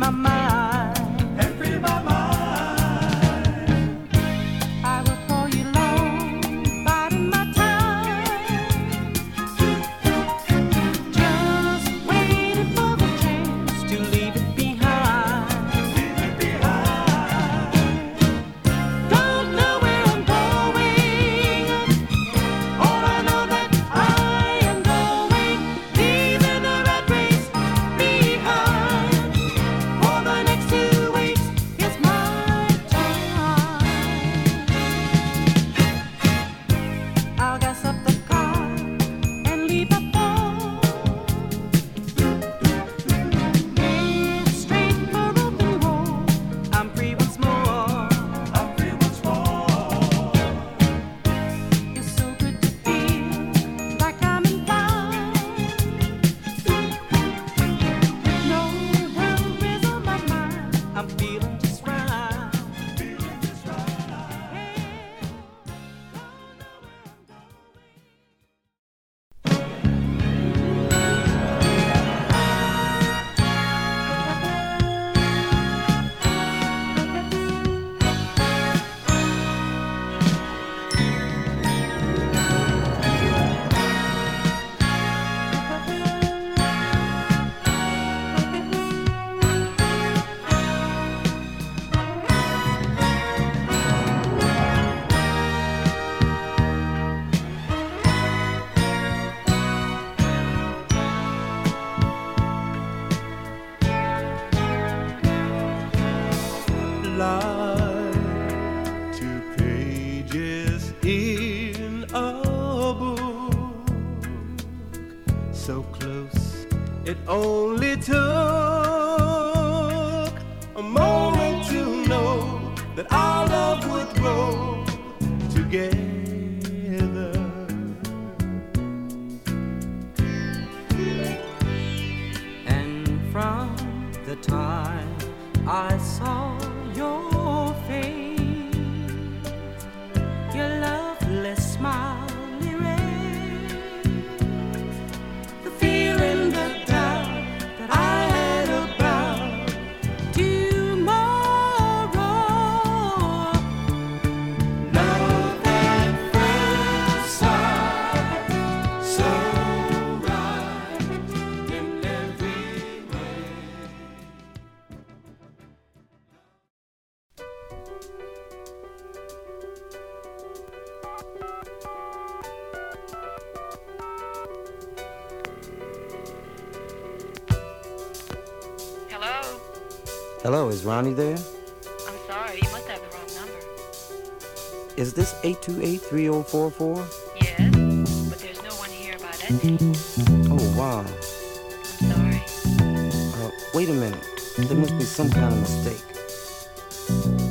my mind. And free my mind. I will pour you long, biding my time. Just waiting for the chance to leave it behind. Leave it behind. Don't know where I'm going. All I know that I am going, leaving the rat race behind. For the next 2 weeks, it's my time. I'll gas up the car and leave the phone. Head straight for open road. I'm free once more. I'm free once more. It's so good to feel like I'm in flight. No worries on my mind. I'm feeling just right. Feeling just right. Like 2 pages in a book, so close it only took a moment to know that our love would grow together. And from the time I saw your face, your lovely smile erased the feeling, the doubt that I had about tomorrow. Love at first sight, so right in every way. Hello? Hello, is Ronnie there? I'm sorry, you must have the wrong number. Is this 828-3044? Yes, but there's no one here by that name. Oh, wow. I'm sorry. Wait a minute. There must be some kind of mistake.